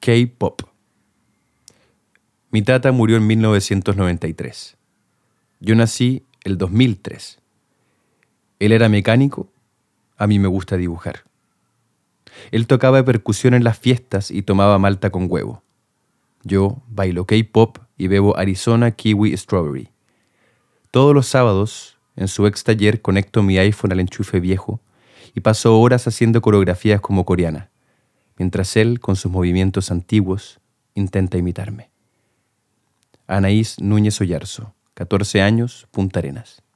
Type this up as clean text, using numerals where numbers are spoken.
K-pop. Mi tata murió en 1993. Yo nací el 2003. Él era mecánico, a mí me gusta dibujar. Él tocaba percusión en las fiestas y tomaba malta con huevo. Yo bailo K-pop y bebo Arizona Kiwi Strawberry. Todos los sábados, en su ex taller, conecto mi iPhone al enchufe viejo y paso horas haciendo coreografías como coreana, mientras él, con sus movimientos antiguos, intenta imitarme. Anaís Núñez Oyarzo, 14 años, Punta Arenas.